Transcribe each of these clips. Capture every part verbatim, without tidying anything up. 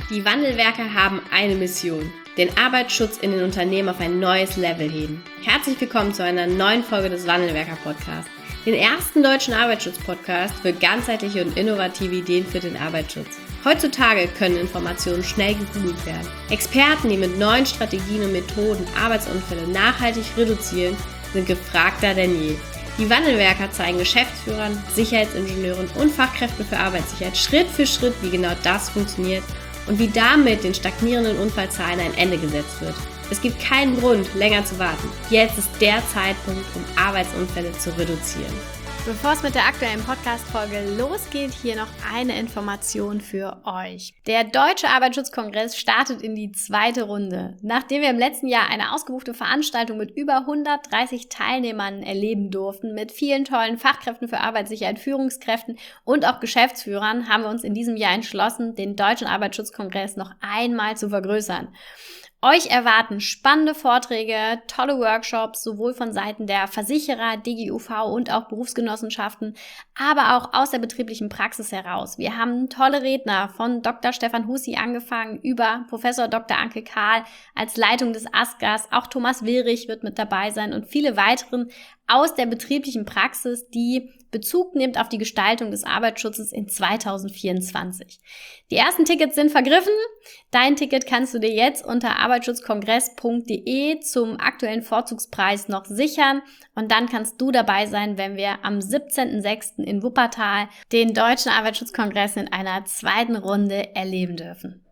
Die Wandelwerker haben eine Mission: den Arbeitsschutz in den Unternehmen auf ein neues Level heben. Herzlich willkommen zu einer neuen Folge des Wandelwerker-Podcasts, den ersten deutschen Arbeitsschutz-Podcast für ganzheitliche und innovative Ideen für den Arbeitsschutz. Heutzutage können Informationen schnell gegoogelt werden. Experten, die mit neuen Strategien und Methoden Arbeitsunfälle nachhaltig reduzieren, sind gefragter denn je. Die Wandelwerker zeigen Geschäftsführern, Sicherheitsingenieuren und Fachkräften für Arbeitssicherheit Schritt für Schritt, wie genau das funktioniert und wie damit den stagnierenden Unfallzahlen ein Ende gesetzt wird. Es gibt keinen Grund, länger zu warten. Jetzt ist der Zeitpunkt, um Arbeitsunfälle zu reduzieren. Bevor es mit der aktuellen Podcast-Folge losgeht, hier noch eine Information für euch. Der Deutsche Arbeitsschutzkongress startet in die zweite Runde. Nachdem wir im letzten Jahr eine ausgebuchte Veranstaltung mit über hundertdreißig Teilnehmern erleben durften, mit vielen tollen Fachkräften für Arbeitssicherheit, Führungskräften und auch Geschäftsführern, haben wir uns in diesem Jahr entschlossen, den Deutschen Arbeitsschutzkongress noch einmal zu vergrößern. Euch erwarten spannende Vorträge, tolle Workshops, sowohl von Seiten der Versicherer, D G U V und auch Berufsgenossenschaften, aber auch aus der betrieblichen Praxis heraus. Wir haben tolle Redner von Doktor Stefan Hussi angefangen über Professor Doktor Anke Kahl als Leitung des ASGAS, auch Thomas Willrich wird mit dabei sein und viele weiteren aus der betrieblichen Praxis, die Bezug nimmt auf die Gestaltung des Arbeitsschutzes in zweitausendvierundzwanzig. Die ersten Tickets sind vergriffen. Dein Ticket kannst du dir jetzt unter arbeitsschutzkongress punkt de zum aktuellen Vorzugspreis noch sichern und dann kannst du dabei sein, wenn wir am siebzehnten sechsten in Wuppertal den Deutschen Arbeitsschutzkongress in einer zweiten Runde erleben dürfen.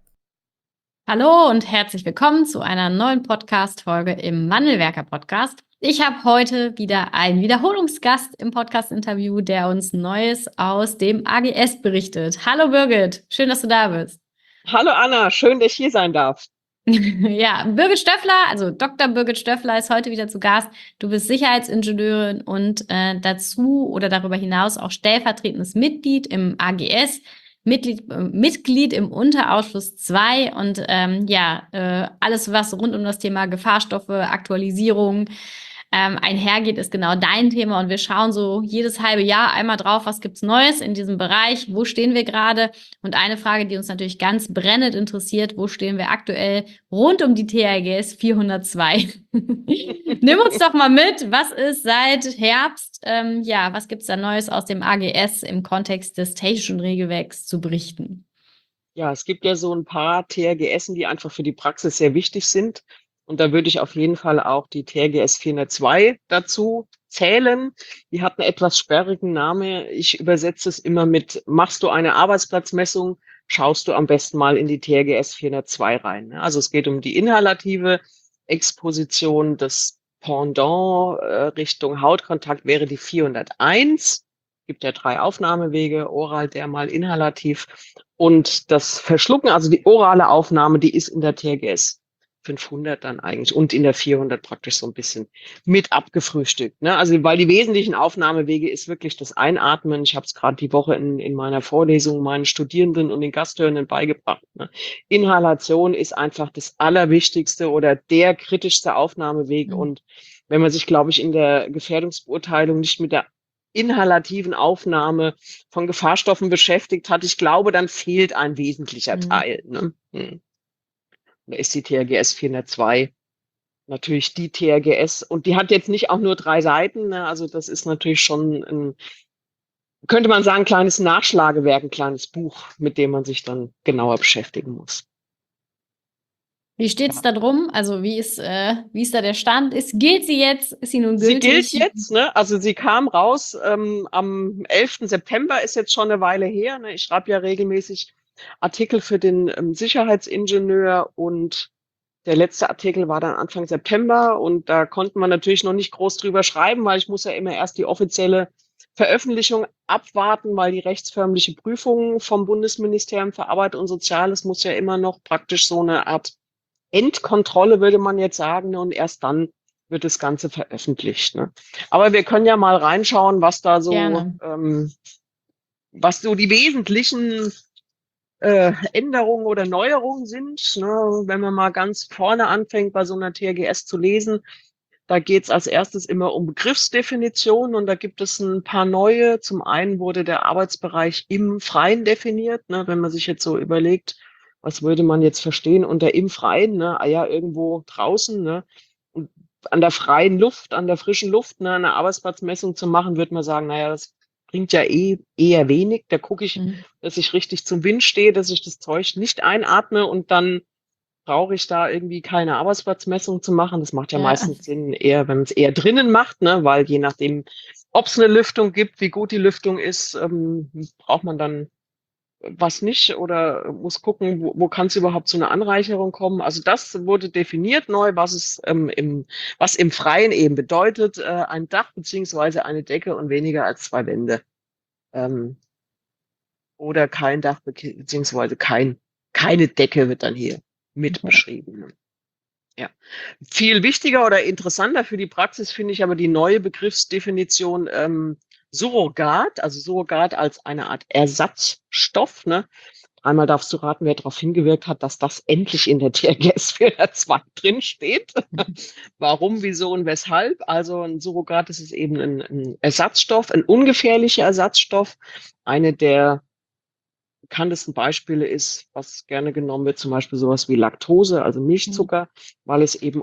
Hallo und herzlich willkommen zu einer neuen Podcast-Folge im Wandelwerker-Podcast. Ich habe heute wieder einen Wiederholungsgast im Podcast-Interview, der uns Neues aus dem A G S berichtet. Hallo Birgit, schön, dass du da bist. Hallo Anna, schön, dass ich hier sein darf. Ja, Birgit Stöffler, also Doktor Birgit Stöffler ist heute wieder zu Gast. Du bist Sicherheitsingenieurin und äh, dazu oder darüber hinaus auch stellvertretendes Mitglied im A G S. Mitglied, äh, Mitglied im Unterausschuss zwei und ähm, ja, äh, alles, was rund um das Thema Gefahrstoffe, Aktualisierung ähm, einhergeht, ist genau dein Thema und wir schauen so jedes halbe Jahr einmal drauf, was gibt's Neues in diesem Bereich, wo stehen wir gerade und eine Frage, die uns natürlich ganz brennend interessiert, wo stehen wir aktuell rund um die T A G S vierhundertzwei? Nimm uns doch mal mit, was ist seit Herbst, ähm, ja, was gibt's da Neues aus dem A G S im Kontext des technischen Regelwerks zu berichten? Ja, es gibt ja so ein paar T R G S, die einfach für die Praxis sehr wichtig sind. Und da würde ich auf jeden Fall auch die T R G S vierhundertzwei dazu zählen. Die hat einen etwas sperrigen Namen. Ich übersetze es immer mit: Machst du eine Arbeitsplatzmessung, schaust du am besten mal in die T R G S vierhundertzwei rein. Also es geht um die inhalative Exposition. Das Pendant äh, Richtung Hautkontakt wäre die vierhunderteins. Es gibt ja drei Aufnahmewege: oral, dermal, inhalativ. Und das Verschlucken, also die orale Aufnahme, die ist in der T R G S fünfhundert dann eigentlich und in der vierhundert praktisch so ein bisschen mit abgefrühstückt. Ne? Also weil die wesentlichen Aufnahmewege ist wirklich das Einatmen. Ich habe es gerade die Woche in, in meiner Vorlesung meinen Studierenden und den Gasthörenden beigebracht. Ne? Inhalation ist einfach das Allerwichtigste oder der kritischste Aufnahmeweg. Mhm. Und wenn man sich, glaube ich, in der Gefährdungsbeurteilung nicht mit der inhalativen Aufnahme von Gefahrstoffen beschäftigt hat, ich glaube, dann fehlt ein wesentlicher mhm. Teil. Ne? Hm. Da ist die T R G S vierhundertzwei natürlich die T R G S und die hat jetzt nicht auch nur drei Seiten, ne? Also das ist natürlich schon ein, könnte man sagen, ein kleines Nachschlagewerk, ein kleines Buch, mit dem man sich dann genauer beschäftigen muss. Wie steht es ja. da drum? Also wie ist, äh, wie ist da der Stand? Ist, gilt sie jetzt? Ist sie nun gültig? Sie gilt jetzt, ne? Also sie kam raus ähm, am elften September, ist jetzt schon eine Weile her. Ne? Ich schreibe ja regelmäßig Artikel für den ähm, Sicherheitsingenieur und der letzte Artikel war dann Anfang September und da konnte man natürlich noch nicht groß drüber schreiben, weil ich muss ja immer erst die offizielle Veröffentlichung abwarten, weil die rechtsförmliche Prüfung vom Bundesministerium für Arbeit und Soziales muss ja immer noch praktisch so eine Art Endkontrolle, würde man jetzt sagen, und erst dann wird das Ganze veröffentlicht. Ne? Aber wir können ja mal reinschauen, was da so, ähm, was so die wesentlichen Äh, Änderungen oder Neuerungen sind. Ne? Wenn man mal ganz vorne anfängt, bei so einer T R G S zu lesen, da geht es als erstes immer um Begriffsdefinitionen und da gibt es ein paar neue. Zum einen wurde der Arbeitsbereich im Freien definiert. Ne? Wenn man sich jetzt so überlegt, was würde man jetzt verstehen unter im Freien, ne? Ah ja, irgendwo draußen, ne? Und an der freien Luft, an der frischen Luft, ne, eine Arbeitsplatzmessung zu machen, würde man sagen, naja, das bringt ja eh eher wenig. Da gucke ich, Mhm. dass ich richtig zum Wind stehe, dass ich das Zeug nicht einatme und dann brauche ich da irgendwie keine Arbeitsplatzmessung zu machen. Das macht ja Ja. meistens Sinn, eher, wenn man es eher drinnen macht, ne? Weil je nachdem, ob es eine Lüftung gibt, wie gut die Lüftung ist, ähm, braucht man dann was nicht oder muss gucken, wo, wo kann es überhaupt zu einer Anreicherung kommen. Also das wurde definiert neu, was es ähm, im, was im Freien eben bedeutet, äh, ein Dach beziehungsweise eine Decke und weniger als zwei Wände. Ähm, oder kein Dach be- beziehungsweise kein, keine Decke wird dann hier mit Okay. beschrieben. Ne? Ja. Viel wichtiger oder interessanter für die Praxis finde ich aber die neue Begriffsdefinition ähm, Surrogat, also Surrogat als eine Art Ersatzstoff. Ne? Einmal darfst du raten, wer darauf hingewirkt hat, dass das endlich in der T R G S vierhundertzwei drin steht. Warum, wieso und weshalb? Also ein Surrogat, das ist eben ein, ein Ersatzstoff, ein ungefährlicher Ersatzstoff. Eine der bekanntesten Beispiele ist, was gerne genommen wird, zum Beispiel sowas wie Laktose, also Milchzucker, weil es eben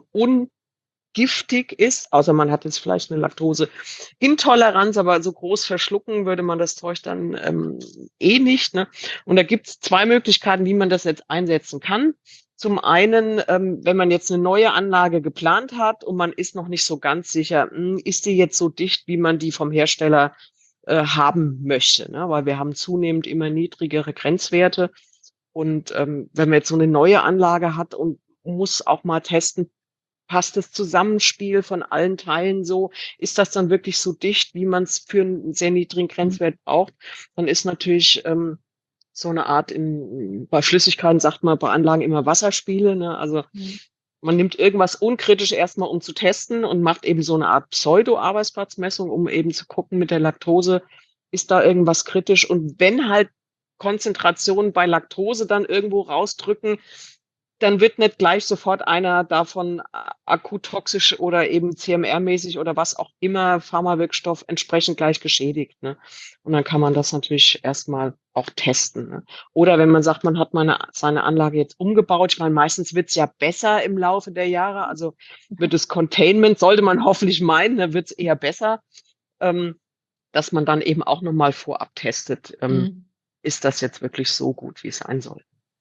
ungiftig ist, außer man hat jetzt vielleicht eine Laktoseintoleranz, aber so groß verschlucken würde man das Zeug dann ähm, eh nicht. Ne? Und da gibt es zwei Möglichkeiten, wie man das jetzt einsetzen kann. Zum einen, ähm, wenn man jetzt eine neue Anlage geplant hat und man ist noch nicht so ganz sicher, mh, ist die jetzt so dicht, wie man die vom Hersteller äh, haben möchte, ne? Weil wir haben zunehmend immer niedrigere Grenzwerte. Und ähm, wenn man jetzt so eine neue Anlage hat und muss auch mal testen, passt das Zusammenspiel von allen Teilen so, ist das dann wirklich so dicht, wie man es für einen sehr niedrigen Grenzwert braucht, dann ist natürlich ähm, so eine Art, in, bei Flüssigkeiten sagt man bei Anlagen immer Wasserspiele, ne? Also Mhm. man nimmt irgendwas unkritisch erstmal, um zu testen und macht eben so eine Art Pseudo-Arbeitsplatzmessung, um eben zu gucken mit der Laktose, ist da irgendwas kritisch? Und wenn halt Konzentrationen bei Laktose dann irgendwo rausdrücken, dann wird nicht gleich sofort einer davon akut toxisch oder eben C M R-mäßig oder was auch immer, Pharmawirkstoff entsprechend gleich geschädigt. Ne? Und dann kann man das natürlich erstmal auch testen. Ne? Oder wenn man sagt, man hat meine, seine Anlage jetzt umgebaut, ich meine, meistens wird es ja besser im Laufe der Jahre, also wird das Containment, sollte man hoffentlich meinen, dann wird es eher besser, ähm, dass man dann eben auch nochmal vorab testet, ähm, Mhm. ist das jetzt wirklich so gut, wie es sein soll.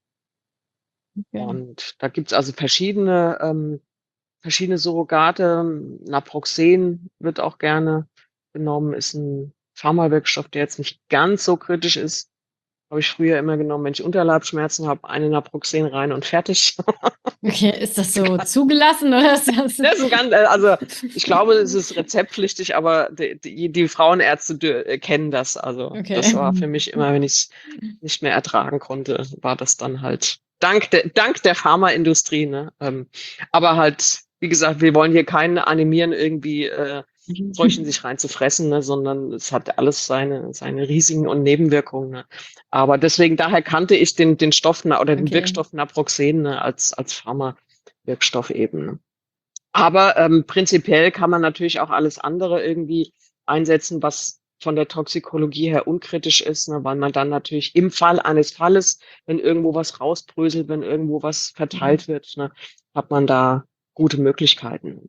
Okay. Und da gibt's also verschiedene, ähm, verschiedene Surrogate. Naproxen wird auch gerne genommen, ist ein Pharmawirkstoff, der jetzt nicht ganz so kritisch ist. Habe ich früher immer genommen, wenn ich Unterleibsschmerzen habe, eine Naproxen rein und fertig. Okay, ist das so zugelassen oder ist das? Das ist ein ganz, also ich glaube, es ist rezeptpflichtig, aber die, die, die Frauenärzte dü- kennen das. Also Okay. das war für mich immer, wenn ich es nicht mehr ertragen konnte, war das dann halt dank der, dank der Pharmaindustrie. Ne? Ähm, aber halt, wie gesagt, wir wollen hier keinen animieren, irgendwie äh, Zeug in sich reinzufressen, ne? Sondern es hat alles seine, seine Risiken und Nebenwirkungen. Ne? Aber deswegen, daher kannte ich den, den Stoff na- oder den Okay. Wirkstoff Naproxen ne? als, als Pharmawirkstoff eben. Ne? Aber ähm, prinzipiell kann man natürlich auch alles andere irgendwie einsetzen, was von der Toxikologie her unkritisch ist, ne, weil man dann natürlich im Fall eines Falles, wenn irgendwo was rausbröselt, wenn irgendwo was verteilt wird, ne, hat man da gute Möglichkeiten.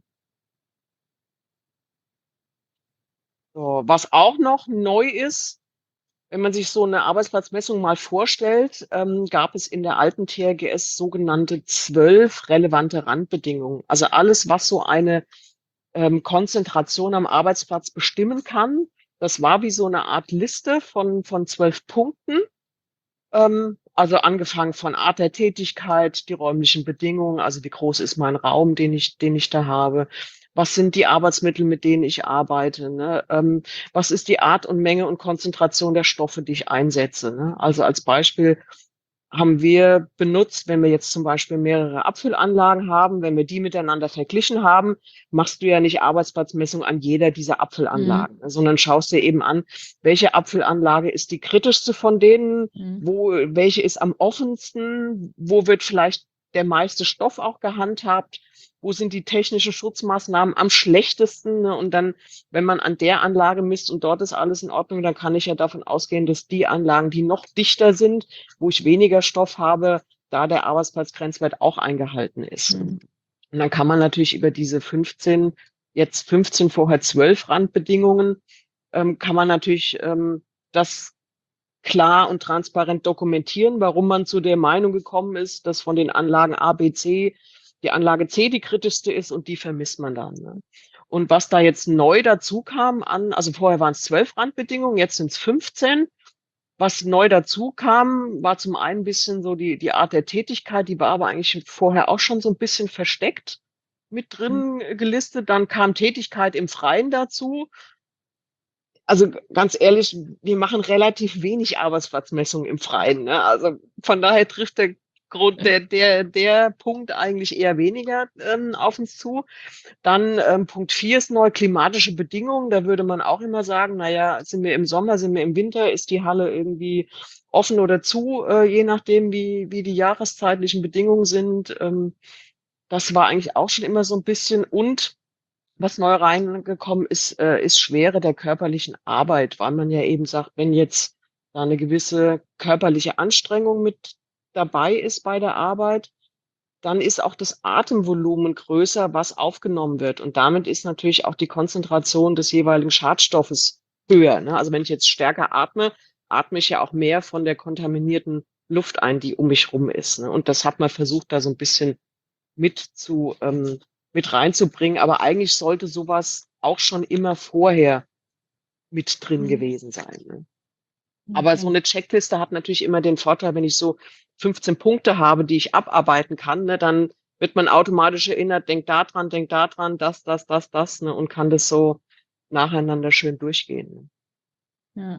So, was auch noch neu ist, wenn man sich so eine Arbeitsplatzmessung mal vorstellt, ähm, gab es in der alten T R G S sogenannte zwölf relevante Randbedingungen. Also alles, was so eine ähm, Konzentration am Arbeitsplatz bestimmen kann. Das war wie so eine Art Liste von, von zwölf Punkten. Ähm, also angefangen von Art der Tätigkeit, die räumlichen Bedingungen, also wie groß ist mein Raum, den ich, den ich da habe. Was sind die Arbeitsmittel, mit denen ich arbeite? Ne? Ähm, was ist die Art und Menge und Konzentration der Stoffe, die ich einsetze? Ne? Also als Beispiel haben wir benutzt, wenn wir jetzt zum Beispiel mehrere Abfüllanlagen haben, wenn wir die miteinander verglichen haben, machst du ja nicht Arbeitsplatzmessung an jeder dieser Abfüllanlagen, Mhm. sondern schaust dir eben an, welche Abfüllanlage ist die kritischste von denen, Mhm. wo, welche ist am offensten, wo wird vielleicht der meiste Stoff auch gehandhabt, wo sind die technischen Schutzmaßnahmen am schlechtesten, ne? Und dann, wenn man an der Anlage misst und dort ist alles in Ordnung, dann kann ich ja davon ausgehen, dass die Anlagen, die noch dichter sind, wo ich weniger Stoff habe, da der Arbeitsplatzgrenzwert auch eingehalten ist. Mhm. Und dann kann man natürlich über diese fünfzehn, jetzt fünfzehn, vorher zwölf Randbedingungen, ähm, kann man natürlich ähm, das klar und transparent dokumentieren, warum man zu der Meinung gekommen ist, dass von den Anlagen A, B, C die Anlage C die kritischste ist und die vermisst man dann. Ne? Und was da jetzt neu dazu kam an, also vorher waren es zwölf Randbedingungen, jetzt sind es fünfzehn. Was neu dazu kam, war zum einen ein bisschen so die, die Art der Tätigkeit, die war aber eigentlich vorher auch schon so ein bisschen versteckt mit drin gelistet. Dann kam Tätigkeit im Freien dazu. Also ganz ehrlich, wir machen relativ wenig Arbeitsplatzmessungen im Freien. Ne? Also von daher trifft der Grund, der, der, der Punkt eigentlich eher weniger ähm, auf uns zu. Dann ähm, Punkt vier ist neu, klimatische Bedingungen. Da würde man auch immer sagen, naja, sind wir im Sommer, sind wir im Winter, ist die Halle irgendwie offen oder zu, äh, je nachdem, wie, wie die jahreszeitlichen Bedingungen sind. Ähm, das war eigentlich auch schon immer so ein bisschen. Und was neu reingekommen ist, äh, ist Schwere der körperlichen Arbeit, weil man ja eben sagt, wenn jetzt da eine gewisse körperliche Anstrengung mit dabei ist bei der Arbeit, dann ist auch das Atemvolumen größer, was aufgenommen wird. Und damit ist natürlich auch die Konzentration des jeweiligen Schadstoffes höher. Ne? Also wenn ich jetzt stärker atme, atme ich ja auch mehr von der kontaminierten Luft ein, die um mich rum ist. Ne? Und das hat man versucht, da so ein bisschen mit zu, ähm, mit reinzubringen. Aber eigentlich sollte sowas auch schon immer vorher mit drin Mhm. gewesen sein. Ne? Aber Okay. so eine Checkliste hat natürlich immer den Vorteil, wenn ich so fünfzehn Punkte habe, die ich abarbeiten kann, ne, dann wird man automatisch erinnert, denk da dran, denk da dran, das, das, das, das, ne, und kann das so nacheinander schön durchgehen. Ne. Ja.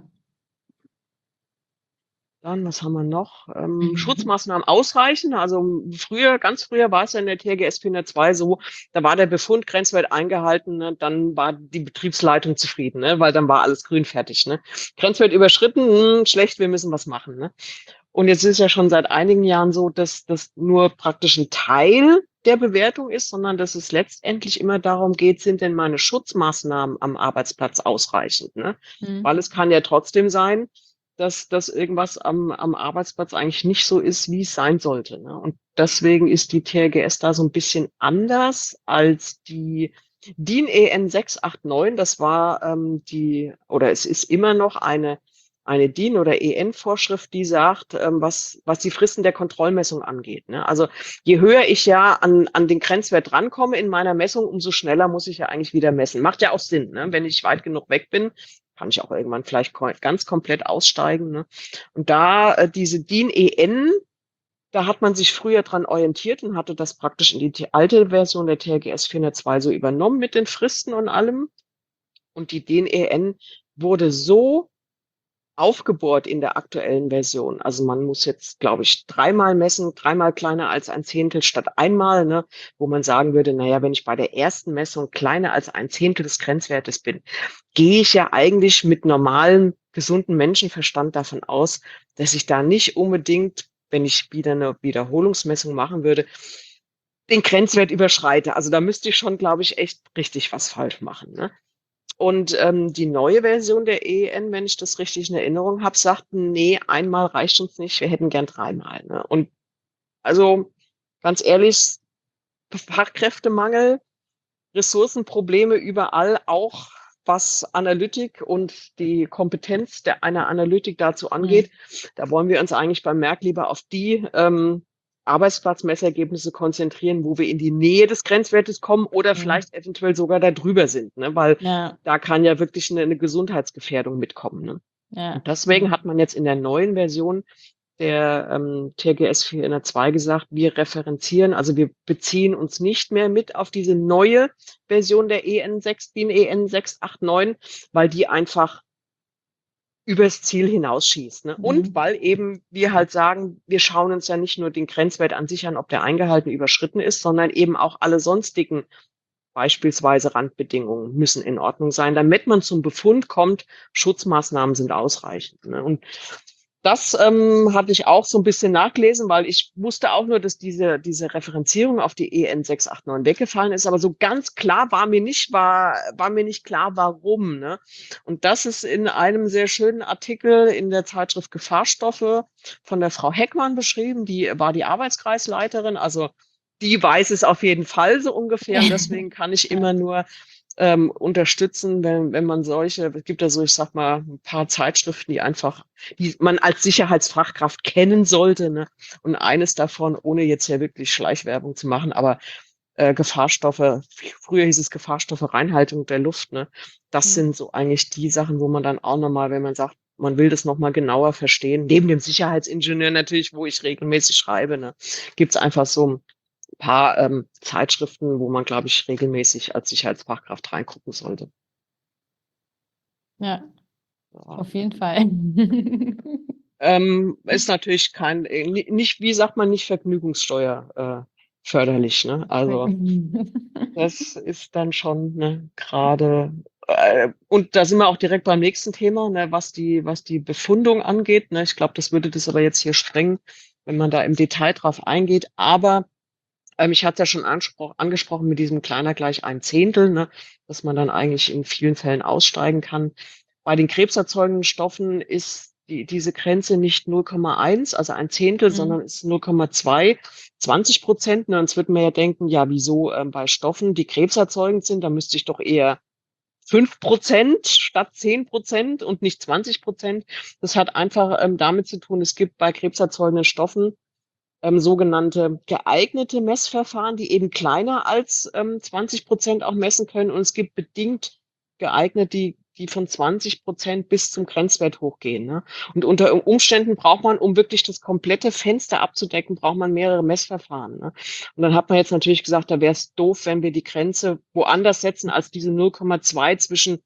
Dann, was haben wir noch? Ähm, Schutzmaßnahmen ausreichen. Also früher, ganz früher war es ja in der T G S vierhundertzwei so, da war der Befund Grenzwert eingehalten, ne, dann war die Betriebsleitung zufrieden, ne, weil dann war alles grün fertig. Ne. Grenzwert überschritten, hm, schlecht, wir müssen was machen. Ne. Und jetzt ist es ja schon seit einigen Jahren so, dass das nur praktisch ein Teil der Bewertung ist, sondern dass es letztendlich immer darum geht, sind denn meine Schutzmaßnahmen am Arbeitsplatz ausreichend? Ne? Mhm. Weil es kann ja trotzdem sein, dass, dass irgendwas am, am Arbeitsplatz eigentlich nicht so ist, wie es sein sollte. Ne? Und deswegen ist die T L G S da so ein bisschen anders als die D I N E N sechs acht neun. Das war ähm, die, oder es ist immer noch eine eine D I N- oder E N-Vorschrift, die sagt, ähm, was, was die Fristen der Kontrollmessung angeht. Ne? Also je höher ich ja an, an den Grenzwert rankomme in meiner Messung, umso schneller muss ich ja eigentlich wieder messen. Macht ja auch Sinn. Ne? Wenn ich weit genug weg bin, kann ich auch irgendwann vielleicht ko- ganz komplett aussteigen. Ne? Und da äh, diese D I N-E N, da hat man sich früher dran orientiert und hatte das praktisch in die t- alte Version der T L G S vierhundertzwei so übernommen mit den Fristen und allem. Und die D I N-E N wurde so aufgebohrt in der aktuellen Version. Also man muss jetzt, glaube ich, dreimal messen, dreimal kleiner als ein Zehntel statt einmal, ne, wo man sagen würde, naja, wenn ich bei der ersten Messung kleiner als ein Zehntel des Grenzwertes bin, gehe ich ja eigentlich mit normalem, gesunden Menschenverstand davon aus, dass ich da nicht unbedingt, wenn ich wieder eine Wiederholungsmessung machen würde, den Grenzwert überschreite. Also da müsste ich schon, glaube ich, echt richtig was falsch machen. Ne? Und ähm, die neue Version der E E N, wenn ich das richtig in Erinnerung habe, sagt, nee, einmal reicht uns nicht, wir hätten gern dreimal. Ne? Und also ganz ehrlich, Fachkräftemangel, Ressourcenprobleme überall, auch was Analytik und die Kompetenz der einer Analytik dazu angeht. Mhm. Da wollen wir uns eigentlich beim Merck lieber auf die ähm, Arbeitsplatzmessergebnisse konzentrieren, wo wir in die Nähe des Grenzwertes kommen oder Mhm. vielleicht eventuell sogar da drüber sind, ne? Weil Ja. da kann ja wirklich eine, eine Gesundheitsgefährdung mitkommen. Ne? Ja. Und deswegen hat man jetzt in der neuen Version der ähm, T G S vierhundertzwei gesagt, wir referenzieren, also wir beziehen uns nicht mehr mit auf diese neue Version der E N sechs, D I N E N sechs acht neun, weil die einfach übers Ziel hinausschießt. Ne? Mhm. Und weil eben wir halt sagen, wir schauen uns ja nicht nur den Grenzwert an sich an, ob der eingehalten, überschritten ist, sondern eben auch alle sonstigen, beispielsweise Randbedingungen, müssen in Ordnung sein, damit man zum Befund kommt, Schutzmaßnahmen sind ausreichend. Ne? Und das ähm, hatte ich auch so ein bisschen nachgelesen, weil ich wusste auch nur, dass diese, diese Referenzierung auf die E N sechs acht neun weggefallen ist, aber so ganz klar war mir nicht, war, war mir nicht klar, warum. Ne? Und das ist in einem sehr schönen Artikel in der Zeitschrift Gefahrstoffe von der Frau Heckmann beschrieben. Die war die Arbeitskreisleiterin, also die weiß es auf jeden Fall so ungefähr. Und deswegen kann ich immer nur ähm, unterstützen, wenn, wenn man solche, es gibt ja so, ich sag mal, ein paar Zeitschriften, die einfach, die man als Sicherheitsfachkraft kennen sollte, ne? Und eines davon, ohne jetzt ja wirklich Schleichwerbung zu machen, aber äh, Gefahrstoffe, früher hieß es Gefahrstoffe, Reinhaltung der Luft, ne? Das Mhm. sind so eigentlich die Sachen, wo man dann auch nochmal, wenn man sagt, man will das nochmal genauer verstehen, neben dem Sicherheitsingenieur natürlich, wo ich regelmäßig schreibe, ne, gibt's einfach so ein paar ähm, Zeitschriften, wo man, glaube ich, regelmäßig als Sicherheitsfachkraft reingucken sollte. Ja, Ja. auf jeden Fall. Ähm, ist natürlich kein, äh, ni- nicht, wie sagt man, nicht Vergnügungssteuer äh, förderlich, ne? Also das ist dann schon ne, gerade, äh, und da sind wir auch direkt beim nächsten Thema, ne, was die, was die Befundung angeht. Ne? Ich glaube, das würde das aber jetzt hier sprengen, wenn man da im Detail drauf eingeht. Aber Ähm, ich hatte es ja schon anspro angesprochen mit diesem kleiner gleich ein Zehntel, ne, dass man dann eigentlich in vielen Fällen aussteigen kann. Bei den krebserzeugenden Stoffen ist die, diese Grenze nicht null Komma eins, also ein Zehntel, Mhm. sondern ist null Komma zwei, zwanzig Prozent. Ne, sonst würde man ja denken, ja, wieso ähm, bei Stoffen, die krebserzeugend sind, da müsste ich doch eher fünf Prozent statt zehn Prozent und nicht zwanzig Prozent. Das hat einfach ähm, damit zu tun, es gibt bei krebserzeugenden Stoffen ähm, sogenannte geeignete Messverfahren, die eben kleiner als ähm, zwanzig Prozent auch messen können. Und es gibt bedingt geeignet, die, die von zwanzig Prozent bis zum Grenzwert hochgehen. Ne? Und unter Umständen braucht man, um wirklich das komplette Fenster abzudecken, braucht man mehrere Messverfahren. Ne? Und dann hat man jetzt natürlich gesagt, da wäre es doof, wenn wir die Grenze woanders setzen als diese null Komma zwei zwischen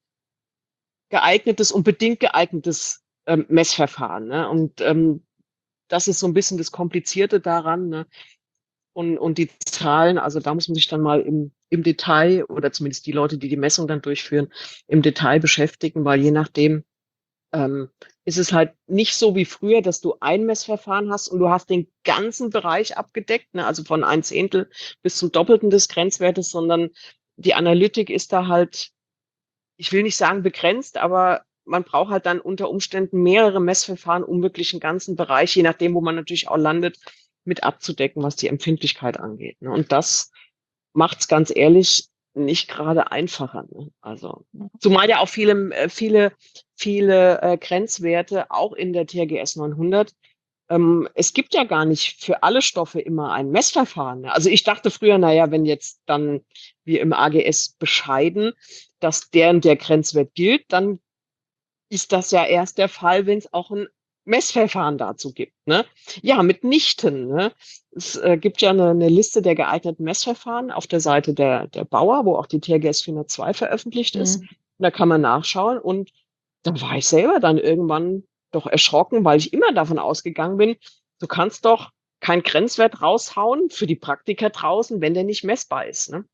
geeignetes und bedingt geeignetes ähm, Messverfahren. Ne? Und ähm, das ist so ein bisschen das Komplizierte daran. Ne? Und, und die Zahlen, also da muss man sich dann mal im, im Detail oder zumindest die Leute, die die Messung dann durchführen, im Detail beschäftigen, weil je nachdem ähm, ist es halt nicht so wie früher, dass du ein Messverfahren hast und du hast den ganzen Bereich abgedeckt, ne? Also von ein Zehntel bis zum Doppelten des Grenzwertes, sondern die Analytik ist da halt, ich will nicht sagen begrenzt, aber man braucht halt dann unter Umständen mehrere Messverfahren, um wirklich einen ganzen Bereich, je nachdem, wo man natürlich auch landet, mit abzudecken, was die Empfindlichkeit angeht. Ne? Und das macht es ganz ehrlich nicht gerade einfacher. Ne? Also, zumal ja auch viele, äh, viele, viele äh, Grenzwerte auch in der T H G S neunhundert. Ähm, es gibt ja gar nicht für alle Stoffe immer ein Messverfahren. Ne? Also ich dachte früher, naja, wenn jetzt dann wir im A G S bescheiden, dass deren der Grenzwert gilt, dann ist das ja erst der Fall, wenn es auch ein Messverfahren dazu gibt. Ne? Ja, mitnichten. Ne? Es äh, gibt ja eine, eine Liste der geeigneten Messverfahren auf der Seite der, der Bauer, wo auch die T H G S vierhundertzwei veröffentlicht ist. Mhm. Und da kann man nachschauen. Und da war ich selber dann irgendwann doch erschrocken, weil ich immer davon ausgegangen bin, du kannst doch keinen Grenzwert raushauen für die Praktiker draußen, wenn der nicht messbar ist. Ne?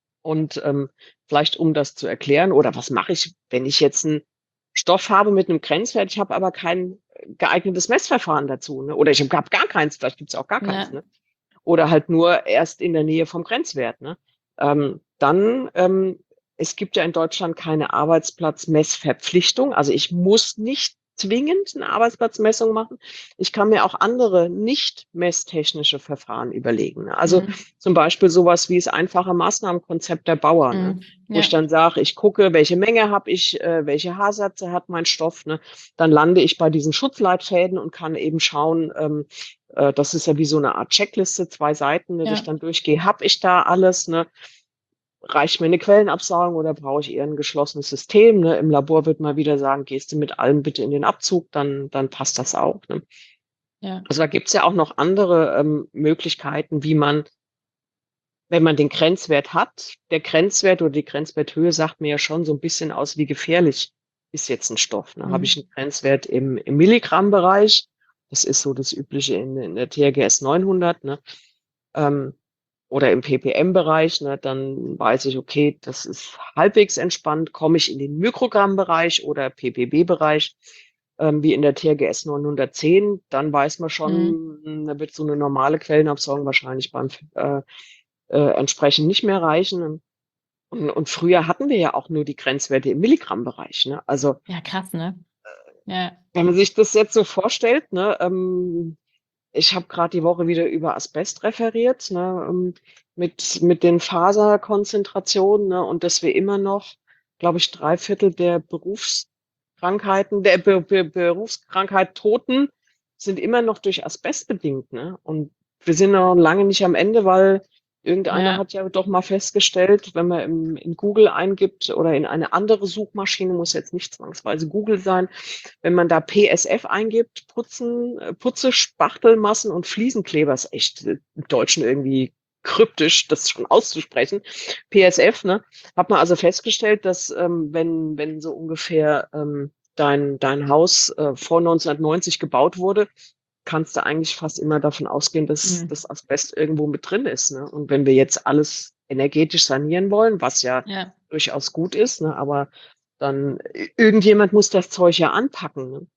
Und ähm, vielleicht um das zu erklären, oder was mache ich, wenn ich jetzt einen Stoff habe mit einem Grenzwert, ich habe aber kein geeignetes Messverfahren dazu, ne? Oder ich habe gar keins, vielleicht gibt es auch gar keins, Ja. ne? Oder halt nur erst in der Nähe vom Grenzwert. Ne? Ähm, dann, ähm, es gibt ja in Deutschland keine Arbeitsplatzmessverpflichtung. Also ich muss nicht zwingend eine Arbeitsplatzmessung machen. Ich kann mir auch andere nicht messtechnische Verfahren überlegen. Ne? Also Mhm. zum Beispiel sowas wie das einfache Maßnahmenkonzept der Bauer, ne? Mhm. Wo Ja. ich dann sage, ich gucke, welche Menge habe ich, äh, welche Haarsätze hat mein Stoff. Ne? Dann lande ich bei diesen Schutzleitfäden und kann eben schauen, ähm, äh, das ist ja wie so eine Art Checkliste, zwei Seiten, ne, die ich Ja. dann durchgehe. Habe ich da alles? Ne? Reicht mir eine Quellenabsaugung oder brauche ich eher ein geschlossenes System? Ne? Im Labor wird man wieder sagen, gehst du mit allem bitte in den Abzug, dann, dann passt das auch. Ne? Ja. Also da gibt's ja auch noch andere ähm, Möglichkeiten, wie man, wenn man den Grenzwert hat, der Grenzwert oder die Grenzwerthöhe sagt mir ja schon so ein bisschen aus, wie gefährlich ist jetzt ein Stoff. Ne? Habe ich Mhm. einen Grenzwert im, im Milligrammbereich, das ist so das Übliche in, in der T H G S neunhundert, ne? ähm, oder im ppm-Bereich, ne, dann weiß ich, okay, das ist halbwegs entspannt. Komme ich in den Mikrogrammbereich oder ppb-Bereich, ähm, wie in der T H G S neunhundertzehn, dann weiß man Mhm. schon, da wird so eine normale Quellenabsaugung wahrscheinlich beim äh, äh, entsprechend nicht mehr reichen. Und, und früher hatten wir ja auch nur die Grenzwerte im Milligrammbereich. Ne? Also Ja, krass, ne? Ja. wenn man sich das jetzt so vorstellt, ne, ähm, ich habe gerade die Woche wieder über Asbest referiert, ne, ähm, mit, mit den Faserkonzentrationen, ne, und dass wir immer noch, glaube ich, drei Viertel der Berufskrankheiten, der Be Be Berufskrankheit Toten sind immer noch durch Asbest bedingt. Ne? Und wir sind noch lange nicht am Ende, weil irgendeiner Ja. hat ja doch mal festgestellt, wenn man im, in Google eingibt oder in eine andere Suchmaschine, muss jetzt nicht zwangsweise Google sein, wenn man da P S F eingibt, Putzen, äh, Putze, Spachtelmassen und Fliesenkleber, ist echt äh, im Deutschen irgendwie kryptisch, das schon auszusprechen. P S F, ne, hat man also festgestellt, dass ähm, wenn, wenn so ungefähr ähm, dein, dein Haus äh, vor neunzehnhundertneunzig gebaut wurde, kannst du eigentlich fast immer davon ausgehen, dass Mhm. das Asbest irgendwo mit drin ist. Ne? Und wenn wir jetzt alles energetisch sanieren wollen, was ja, Ja. durchaus gut ist, ne? Aber dann irgendjemand muss das Zeug ja anpacken. Ne?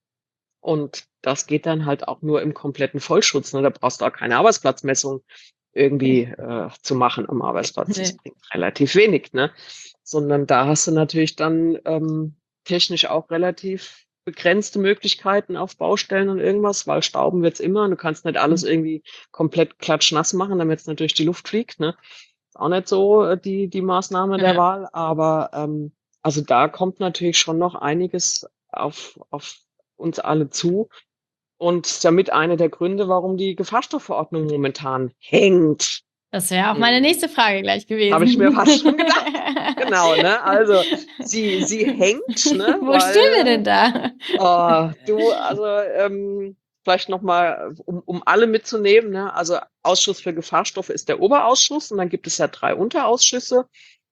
Und das geht dann halt auch nur im kompletten Vollschutz. Ne? Da brauchst du auch keine Arbeitsplatzmessung irgendwie äh, zu machen am Arbeitsplatz. Das Nee. bringt relativ wenig, ne? Sondern da hast du natürlich dann ähm, technisch auch relativ begrenzte Möglichkeiten auf Baustellen und irgendwas, weil stauben wird's immer. Du kannst nicht alles Mhm. irgendwie komplett klatschnass machen, damit es natürlich die Luft fliegt. Ne? Ist auch nicht so äh, die, die Maßnahme der Ja. Wahl, aber ähm, also da kommt natürlich schon noch einiges auf, auf uns alle zu. Und ist ja mit einer der Gründe, warum die Gefahrstoffverordnung momentan hängt. Das wäre auch meine Hm, nächste Frage gleich habe ich mir gewesen. fast schon gedacht. Genau, ne? Also sie, sie hängt, ne? Wo stehen wir denn Weil da? äh, du, also ähm, vielleicht nochmal, um, um alle mitzunehmen, ne? Also Ausschuss für Gefahrstoffe ist der Oberausschuss und dann gibt es ja drei Unterausschüsse.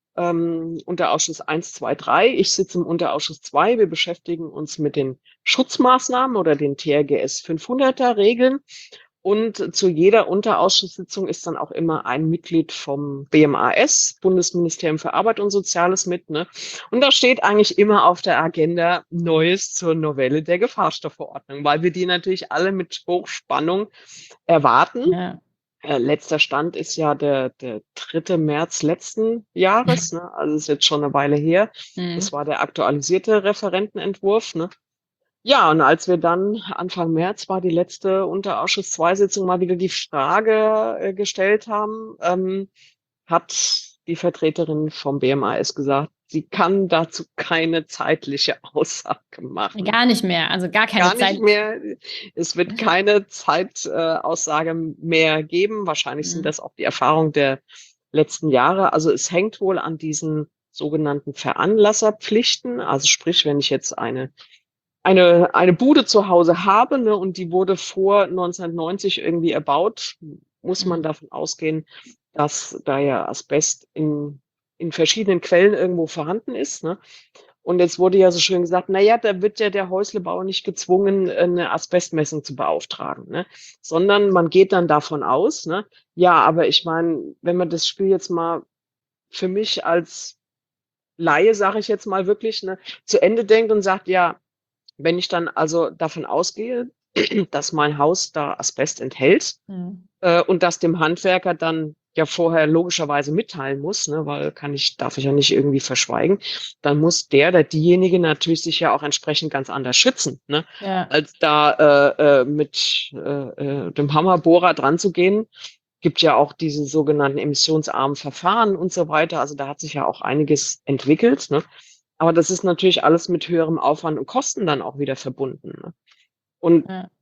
Ähm, Unterausschuss eins, zwei, drei. Ich sitze im Unterausschuss zwei. Wir beschäftigen uns mit den Schutzmaßnahmen oder den T H G S fünfhunderter Regeln. Und zu jeder Unterausschusssitzung ist dann auch immer ein Mitglied vom B M A S, Bundesministerium für Arbeit und Soziales, mit. Ne? Und da steht eigentlich immer auf der Agenda Neues zur Novelle der Gefahrstoffverordnung, weil wir die natürlich alle mit Hochspannung erwarten. Ja. Äh, letzter Stand ist ja der, der dritte März letzten Jahres, ne? Also ist jetzt schon eine Weile her. Das Mhm. war der aktualisierte Referentenentwurf, ne? Ja, und als wir dann Anfang März war die letzte Unterausschuss zwei Sitzung mal wieder die Frage äh, gestellt haben, ähm, hat die Vertreterin vom B M A S gesagt, sie kann dazu keine zeitliche Aussage machen. Gar nicht mehr, also gar keine Gar nicht Zeit. mehr. Es wird keine Zeitaussage äh, Aussage mehr geben. Wahrscheinlich sind Mhm. das auch die Erfahrungen der letzten Jahre. Also es hängt wohl an diesen sogenannten Veranlasserpflichten. Also sprich, wenn ich jetzt eine eine, eine Bude zu Hause habe, ne, und die wurde vor neunzehnhundertneunzig irgendwie erbaut, muss man Mhm. davon ausgehen, dass da ja Asbest in, in verschiedenen Quellen irgendwo vorhanden ist. Ne? Und jetzt wurde ja so schön gesagt, na ja, da wird ja der Häuslebauer nicht gezwungen, eine Asbestmessung zu beauftragen, ne? Sondern man geht dann davon aus, ne? Ja, aber ich meine, wenn man das Spiel jetzt mal für mich als Laie, sage ich jetzt mal wirklich, ne, zu Ende denkt und sagt, ja, wenn ich dann also davon ausgehe, dass mein Haus da Asbest enthält Mhm. äh, und das dem Handwerker dann ja vorher logischerweise mitteilen muss, ne, weil kann ich, darf ich ja nicht irgendwie verschweigen, dann muss der oder diejenige natürlich sich ja auch entsprechend ganz anders schützen, ne, Ja. als da äh, äh, mit äh, äh, dem Hammerbohrer dran zu gehen. Gibt ja auch diese sogenannten emissionsarmen Verfahren und so weiter. Also da hat sich ja auch einiges entwickelt, ne? Aber das ist natürlich alles mit höherem Aufwand und Kosten dann auch wieder verbunden. Ne? Und Ja.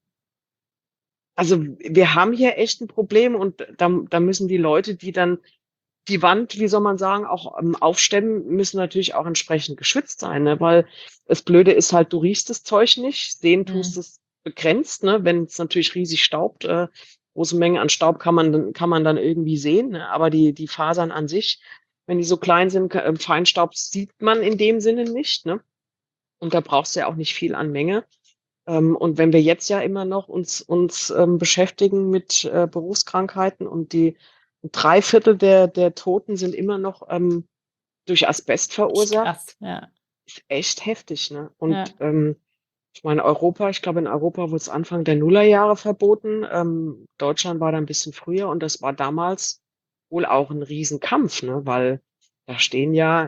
also wir haben hier echt ein Problem und da, da müssen die Leute, die dann die Wand, wie soll man sagen, auch ähm, aufstemmen, müssen natürlich auch entsprechend geschützt sein, ne? Weil das Blöde ist halt, du riechst das Zeug nicht, sehen tust Mhm. es begrenzt, ne? Wenn es natürlich riesig staubt, äh, große Mengen an Staub kann man, dann- kann man dann irgendwie sehen, ne? Aber die, die Fasern an sich, wenn die so klein sind, äh, Feinstaub sieht man in dem Sinne nicht, ne? Und da brauchst du ja auch nicht viel an Menge. Ähm, und wenn wir jetzt ja immer noch uns, uns ähm, beschäftigen mit äh, Berufskrankheiten und die drei Viertel der, der Toten sind immer noch ähm, durch Asbest Echt verursacht, krass, ja. ist echt heftig. Ne? Ja. Und ähm, Ich meine, Europa, ich glaube, in Europa wurde es Anfang der Nullerjahre verboten. Ähm, Deutschland war da ein bisschen früher und das war damals wohl auch ein Riesenkampf, ne? Weil da stehen ja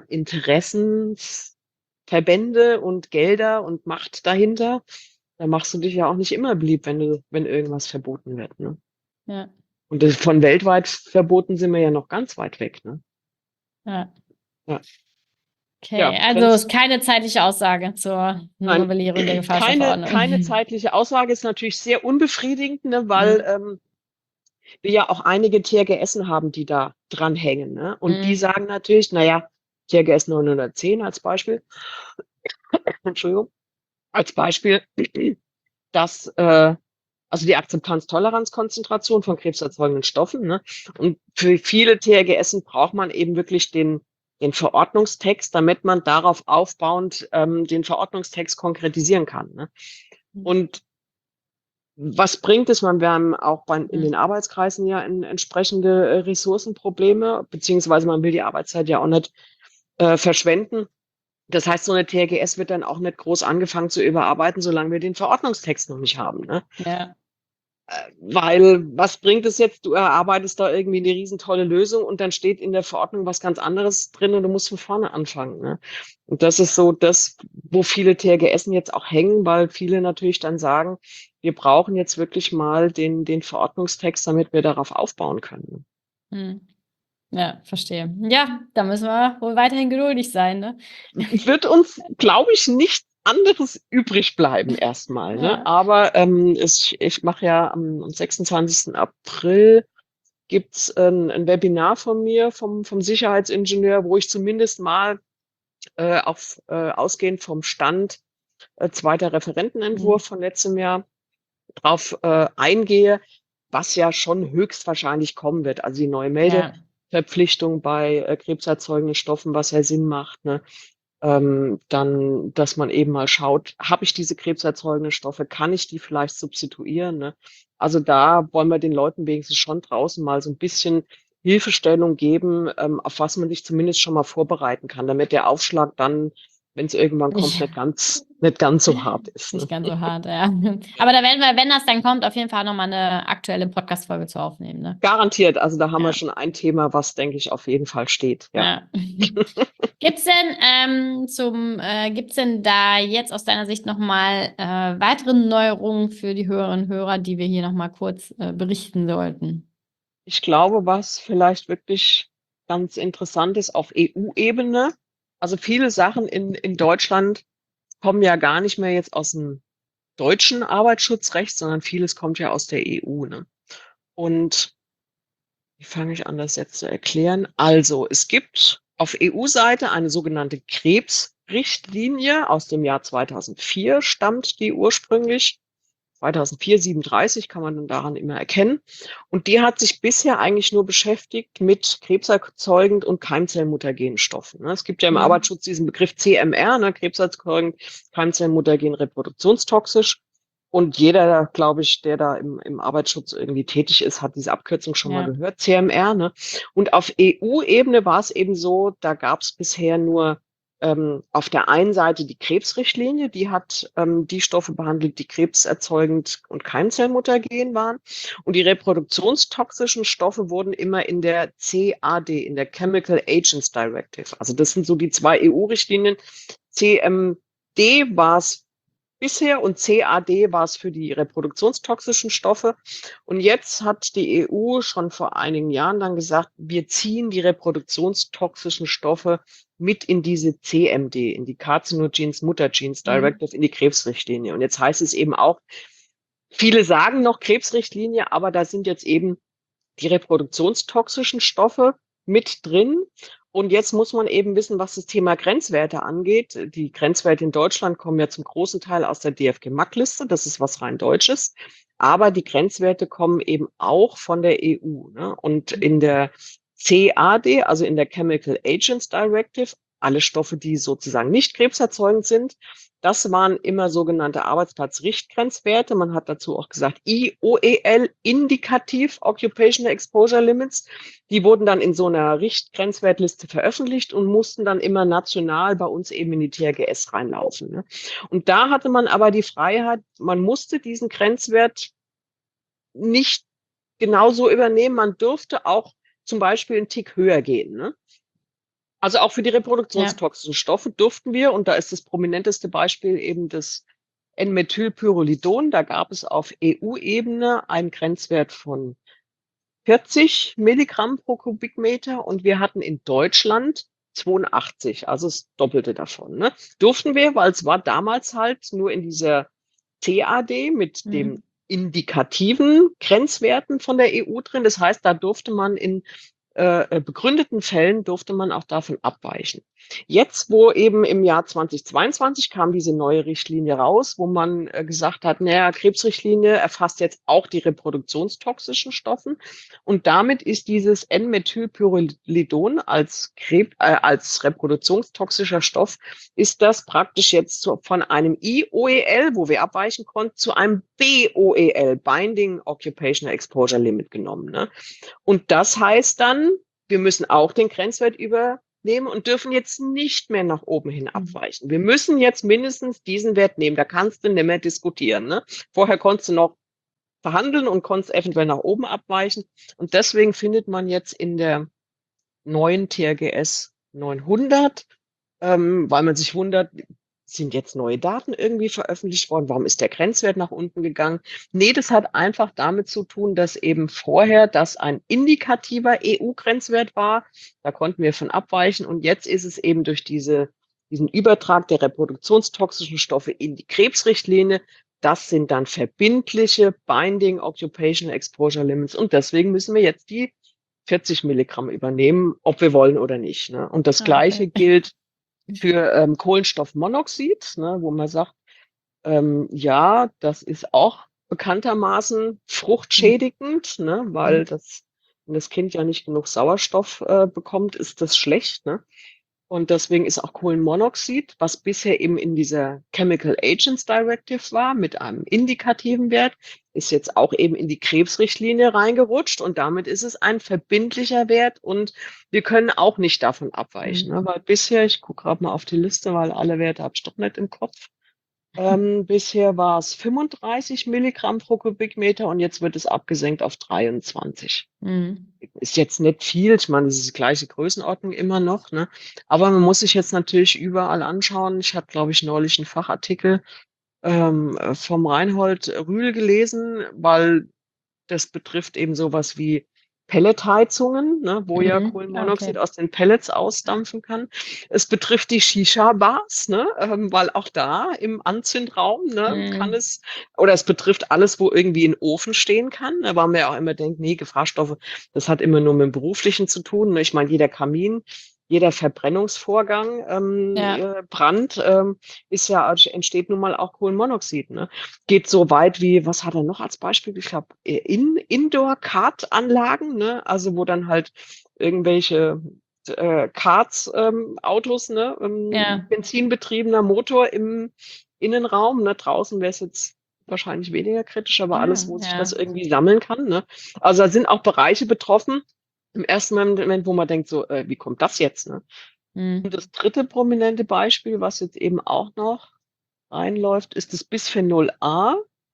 Interessensverbände und Gelder und Macht dahinter. Da machst du dich ja auch nicht immer beliebt, wenn du, wenn irgendwas verboten wird, ne? Ja, Und das, von weltweit verboten sind wir ja noch ganz weit weg, ne? ja. Ja, Okay, ja, also ist Grenz, keine zeitliche Aussage zur nein, Novellierung der keine, keine Gefahrstoffverordnung. zeitliche Aussage ist natürlich sehr unbefriedigend, ne, weil Mhm. ähm, wir ja auch einige T H G Essen haben, die da dranhängen, ne? Und die Mhm. sagen natürlich, naja, T H G S neunhundertzehn als Beispiel, Entschuldigung, als Beispiel, dass äh, also die Akzeptanz-Toleranz-Konzentration von krebserzeugenden Stoffen, ne? Und für viele T H G Essen braucht man eben wirklich den, den Verordnungstext, damit man darauf aufbauend ähm, den Verordnungstext konkretisieren kann, ne? Und was bringt es? Man, wir haben auch bei, in den Mhm. Arbeitskreisen ja in, entsprechende äh, Ressourcenprobleme, beziehungsweise man will die Arbeitszeit ja auch nicht äh, verschwenden. Das heißt, so eine T H G S wird dann auch nicht groß angefangen zu überarbeiten, solange wir den Verordnungstext noch nicht haben, ne? Ja. Weil was bringt es jetzt? Du erarbeitest da irgendwie eine riesentolle Lösung und dann steht in der Verordnung was ganz anderes drin und du musst von vorne anfangen, ne? Und das ist so das, wo viele T H G Essen jetzt auch hängen, weil viele natürlich dann sagen, wir brauchen jetzt wirklich mal den, den Verordnungstext, damit wir darauf aufbauen können. Mhm. Ja, verstehe. Ja, da müssen wir wohl weiterhin geduldig sein, ne? Wird uns, glaube ich, nichts anderes übrig bleiben erstmal, ne? Ja. Aber ähm, es, ich mache ja am, am sechsundzwanzigsten April gibt's ein, ein Webinar von mir, vom, vom Sicherheitsingenieur, wo ich zumindest mal äh, auf, äh, ausgehend vom Stand äh, zweiter Mhm. Referentenentwurf von letztem Jahr drauf äh, eingehe, was ja schon höchstwahrscheinlich kommen wird. Also die neue Ja. Meldeverpflichtung bei äh, krebserzeugenden Stoffen, was ja Sinn macht, ne? Ähm, dann, dass man eben mal schaut, habe ich diese krebserzeugenden Stoffe, kann ich die vielleicht substituieren, ne? Also da wollen wir den Leuten wenigstens schon draußen mal so ein bisschen Hilfestellung geben, ähm, auf was man sich zumindest schon mal vorbereiten kann, damit der Aufschlag dann, wenn es irgendwann kommt, Nicht, nicht ganz, nicht ganz so hart ist, nicht ne? ganz so hart, ja. Aber da werden wir, wenn das dann kommt, auf jeden Fall nochmal eine aktuelle Podcast-Folge zu aufnehmen, ne? Garantiert. Also da haben wir Ja. schon ein Thema, was, denke ich, auf jeden Fall steht. Ja. Ja. Gibt's denn ähm, zum äh, gibt's denn da jetzt aus deiner Sicht nochmal äh, weitere Neuerungen für die Hörerinnen und Hörer, die wir hier nochmal kurz äh, berichten sollten? Ich glaube, was vielleicht wirklich ganz interessant ist auf E U-Ebene, also viele Sachen in, in Deutschland kommen ja gar nicht mehr jetzt aus dem deutschen Arbeitsschutzrecht, sondern vieles kommt ja aus der E U, ne? Und wie fange ich an, das jetzt zu erklären? Also, es gibt auf E U-Seite eine sogenannte Krebsrichtlinie aus dem Jahr zweitausendvier, stammt die ursprünglich. zweitausendvier, siebenunddreißig kann man dann daran immer erkennen. Und die hat sich bisher eigentlich nur beschäftigt mit krebserzeugend und keimzellmuttergenen Stoffen, ne? Es gibt ja im Mhm. Arbeitsschutz diesen Begriff C M R, ne? Krebserzeugend, keimzellmuttergen, reproduktionstoxisch. Und jeder, glaube ich, der da im, im Arbeitsschutz irgendwie tätig ist, hat diese Abkürzung schon mal Ja. gehört, C M R, ne? Und auf E U-Ebene war es eben so, da gab es bisher nur ähm, auf der einen Seite die Krebsrichtlinie, die hat ähm, die Stoffe behandelt, die krebserzeugend und keimzellmuttergen waren. Und die reproduktionstoxischen Stoffe wurden immer in der C A D, in der Chemical Agents Directive. Also das sind so die zwei E U-Richtlinien. C M D war es bisher und C A D war es für die reproduktionstoxischen Stoffe. Und jetzt hat die E U schon vor einigen Jahren dann gesagt, wir ziehen die reproduktionstoxischen Stoffe mit in diese C M D, in die Carcinogens Mutagens Mhm. Directive, in die Krebsrichtlinie. Und jetzt heißt es eben auch, viele sagen noch Krebsrichtlinie, aber da sind jetzt eben die reproduktionstoxischen Stoffe mit drin. Und jetzt muss man eben wissen, was das Thema Grenzwerte angeht. Die Grenzwerte in Deutschland kommen ja zum großen Teil aus der D F G-M A C-Liste. Das ist was rein Deutsches. Aber die Grenzwerte kommen eben auch von der E U, ne? Und in der C A D, also in der Chemical Agents Directive, alle Stoffe, die sozusagen nicht krebserzeugend sind, Das waren immer sogenannte Arbeitsplatzrichtgrenzwerte. Man hat dazu auch gesagt I O E L, Indikativ Occupational Exposure Limits. Die wurden dann in so einer Richtgrenzwertliste veröffentlicht und mussten dann immer national bei uns eben in die T H G S reinlaufen. Ne? Und da hatte man aber die Freiheit, man musste diesen Grenzwert nicht genauso übernehmen. Man dürfte auch zum Beispiel einen Tick höher gehen. Ne? Also auch für die reproduktionstoxischen Stoffe durften wir, und da ist das prominenteste Beispiel eben das N-Methylpyrrolidon. Da gab es auf E U-Ebene einen Grenzwert von vierzig Milligramm pro Kubikmeter und wir hatten in Deutschland zweiundachtzig, also das Doppelte davon. Ne? Durften wir, weil es war damals halt nur in dieser C A D mit Mhm. dem indikativen Grenzwerten von der E U drin. Das heißt, da durfte man in äh, begründeten Fällen durfte man auch davon abweichen. Jetzt, wo eben im Jahr zweitausendzweiundzwanzig kam diese neue Richtlinie raus, wo man äh, gesagt hat, naja, Krebsrichtlinie erfasst jetzt auch die reproduktionstoxischen Stoffen und damit ist dieses N-Methylpyrrolidon als, Krebs, äh, als reproduktionstoxischer Stoff, ist das praktisch jetzt zu, von einem I O E L, wo wir abweichen konnten, zu einem B O E L, Binding Occupational Exposure Limit genommen. Ne? Und das heißt dann, wir müssen auch den Grenzwert übernehmen und dürfen jetzt nicht mehr nach oben hin abweichen. Wir müssen jetzt mindestens diesen Wert nehmen. Da kannst du nicht mehr diskutieren. Ne? Vorher konntest du noch verhandeln und konntest eventuell nach oben abweichen. Und deswegen findet man jetzt in der neuen T H G S neunhundert, ähm, weil man sich wundert, sind jetzt neue Daten irgendwie veröffentlicht worden? Warum ist der Grenzwert nach unten gegangen? Nee, das hat einfach damit zu tun, dass eben vorher das ein indikativer E U-Grenzwert war. Da konnten wir von abweichen. Und jetzt ist es eben durch diese, diesen Übertrag der reproduktionstoxischen Stoffe in die Krebsrichtlinie. Das sind dann verbindliche Binding Occupational Exposure Limits. Und deswegen müssen wir jetzt die vierzig Milligramm übernehmen, ob wir wollen oder nicht. Ne? Und das Ah, Gleiche okay. gilt für ähm, Kohlenstoffmonoxid, ne, wo man sagt, ähm, ja, das ist auch bekanntermaßen fruchtschädigend, ne, weil das, wenn das Kind ja nicht genug Sauerstoff äh, bekommt, ist das schlecht. Ne? Und deswegen ist auch Kohlenmonoxid, was bisher eben in dieser Chemical Agents Directive war, mit einem indikativen Wert, ist jetzt auch eben in die Krebsrichtlinie reingerutscht und damit ist es ein verbindlicher Wert und wir können auch nicht davon abweichen. Ne? Weil bisher, ich gucke gerade mal auf die Liste, weil alle Werte habe ich doch nicht im Kopf. Ähm, bisher war es fünfunddreißig Milligramm pro Kubikmeter und jetzt wird es abgesenkt auf dreiundzwanzig. Mhm. Ist jetzt nicht viel, ich meine, das ist die gleiche Größenordnung immer noch, ne? Aber man muss sich jetzt natürlich überall anschauen. Ich hatte, glaube ich, neulich einen Fachartikel ähm, vom Reinhold Rühl gelesen, weil das betrifft eben sowas wie Pelletheizungen, ne, wo ja Mhm. Kohlenmonoxid Okay. aus den Pellets ausdampfen kann. Es betrifft die Shisha-Bars, ne, ähm, weil auch da im Anzündraum ne, kann Mhm. es, oder es betrifft alles, wo irgendwie ein Ofen stehen kann, ne, weil man ja auch immer denkt, nee, Gefahrstoffe, das hat immer nur mit dem Beruflichen zu tun. Ne. Ich meine, jeder Kamin, jeder Verbrennungsvorgang, ähm, Ja. äh, Brand, ähm, ist ja, entsteht nun mal auch Kohlenmonoxid. Ne? Geht so weit wie, was hat er noch als Beispiel? Ich glaube, in, Indoor-Kart-Anlagen, ne? Also wo dann halt irgendwelche äh, Karts, ähm, Autos, ne? Ähm, Ja. benzinbetriebener Motor im Innenraum. Ne? Draußen wäre es jetzt wahrscheinlich weniger kritisch, aber Ah, alles, wo sich das ja. irgendwie sammeln kann. Ne? Also da sind auch Bereiche betroffen, im ersten Moment, wo man denkt, so, äh, wie kommt das jetzt? Ne? Und Mhm. das dritte prominente Beispiel, was jetzt eben auch noch reinläuft, ist das Bisphenol A,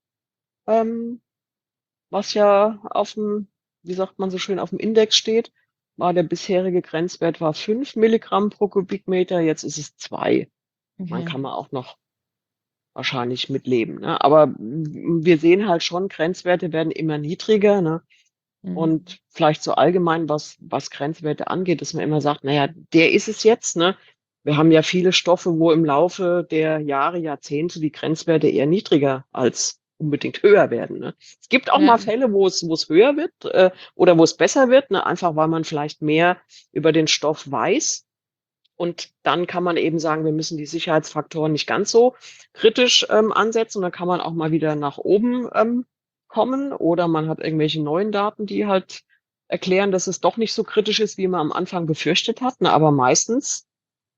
ähm, was ja auf dem, wie sagt man so schön, auf dem Index steht. War der bisherige Grenzwert war fünf Milligramm pro Kubikmeter, jetzt ist es zwei. Man Okay. kann man auch noch wahrscheinlich mitleben. Ne? Aber mm, wir sehen halt schon, Grenzwerte werden immer niedriger. Ne? Mhm. Und vielleicht so allgemein, was, was Grenzwerte angeht, dass man immer sagt, naja, der ist es jetzt. Ne? Wir haben ja viele Stoffe, wo im Laufe der Jahre, Jahrzehnte die Grenzwerte eher niedriger als unbedingt höher werden. Ne? Es gibt auch mal Ja. Fälle, wo es, wo es höher wird äh, oder wo es besser wird, ne? Einfach weil man vielleicht mehr über den Stoff weiß. Und dann kann man eben sagen, wir müssen die Sicherheitsfaktoren nicht ganz so kritisch ähm, ansetzen. Und dann kann man auch mal wieder nach oben ähm, kommen. Oder man hat irgendwelche neuen Daten, die halt erklären, dass es doch nicht so kritisch ist, wie man am Anfang befürchtet hat. Ne? Aber meistens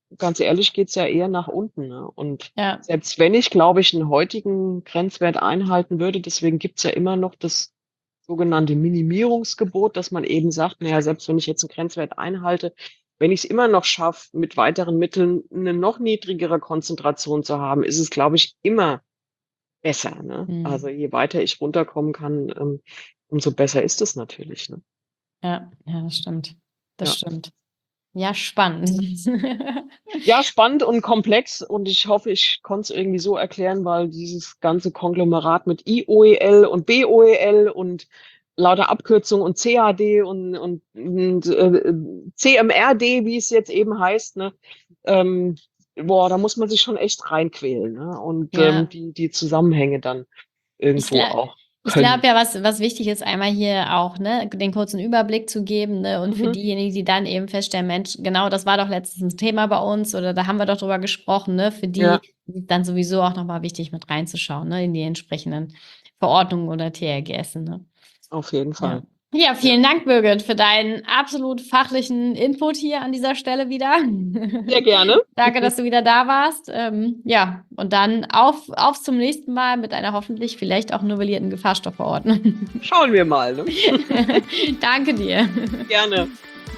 ganz ehrlich, geht's ja eher nach unten, ne? Und Ja. selbst wenn ich, glaube ich, einen heutigen Grenzwert einhalten würde, deswegen gibt's ja immer noch das sogenannte Minimierungsgebot, dass man eben sagt, na ja, selbst wenn ich jetzt einen Grenzwert einhalte, wenn ich es immer noch schaffe, mit weiteren Mitteln eine noch niedrigere Konzentration zu haben, ist es, glaube ich, immer besser, ne? Also, Mhm. je weiter ich runterkommen kann, ähm, umso besser ist es natürlich, ne? Ja, ja, das stimmt. Das Ja. stimmt. Ja, spannend. Ja, spannend und komplex und ich hoffe, ich konnte es irgendwie so erklären, weil dieses ganze Konglomerat mit I O E L und B O E L und lauter Abkürzungen und C A D und und und, äh, C M R D, wie es jetzt eben heißt, ne? Ähm, boah, da muss man sich schon echt reinquälen, ne? Und, ähm, Ja. die die Zusammenhänge dann Ich irgendwo gla auch ich glaube können. ja, was was wichtig ist, einmal hier auch, ne, den kurzen Überblick zu geben, ne, und für Mhm. diejenigen, die dann eben feststellen: „Mensch, genau, das war doch letztens 'n Thema bei uns oder da haben wir doch drüber gesprochen", ne? Für die Ja, ist es dann sowieso auch noch mal wichtig, mit reinzuschauen, ne, in die entsprechenden Verordnungen oder T R G S, ne? auf jeden Ja. Fall. Ja, Ja. vielen Dank, Birgit, für deinen absolut fachlichen Input hier an dieser Stelle wieder. Sehr gerne. Danke, dass du wieder da warst. Ähm, ja, und dann auf auf zum nächsten Mal mit einer hoffentlich vielleicht auch novellierten Gefahrstoffverordnung. Schauen wir mal, ne? Danke dir. Gerne.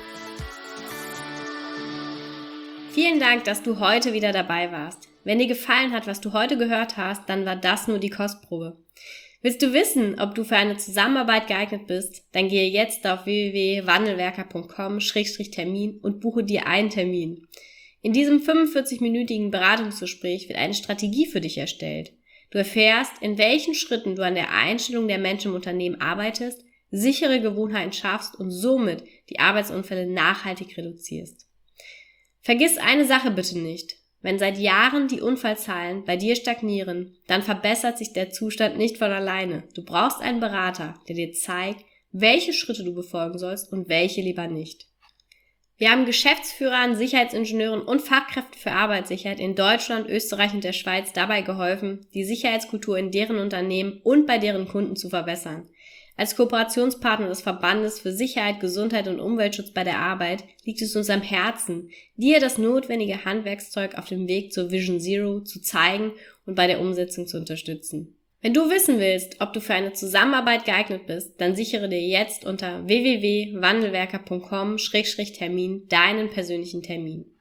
Vielen Dank, dass du heute wieder dabei warst. Wenn dir gefallen hat, was du heute gehört hast, dann war das nur die Kostprobe. Willst du wissen, ob du für eine Zusammenarbeit geeignet bist? Dann gehe jetzt auf w w w punkt wandelwerker punkt com Schrägstrich Termin und buche dir einen Termin. In diesem fünfundvierzig-minütigen Beratungsgespräch wird eine Strategie für dich erstellt. Du erfährst, in welchen Schritten du an der Einstellung der Menschen im Unternehmen arbeitest, sichere Gewohnheiten schaffst und somit die Arbeitsunfälle nachhaltig reduzierst. Vergiss eine Sache bitte nicht. Wenn seit Jahren die Unfallzahlen bei dir stagnieren, dann verbessert sich der Zustand nicht von alleine. Du brauchst einen Berater, der dir zeigt, welche Schritte du befolgen sollst und welche lieber nicht. Wir haben Geschäftsführern, Sicherheitsingenieuren und Fachkräften für Arbeitssicherheit in Deutschland, Österreich und der Schweiz dabei geholfen, die Sicherheitskultur in deren Unternehmen und bei deren Kunden zu verbessern. Als Kooperationspartner des Verbandes für Sicherheit, Gesundheit und Umweltschutz bei der Arbeit liegt es uns am Herzen, dir das notwendige Handwerkszeug auf dem Weg zur Vision Zero zu zeigen und bei der Umsetzung zu unterstützen. Wenn du wissen willst, ob du für eine Zusammenarbeit geeignet bist, dann sichere dir jetzt unter w w w punkt wandelwerker punkt com Schrägstrich Termin deinen persönlichen Termin.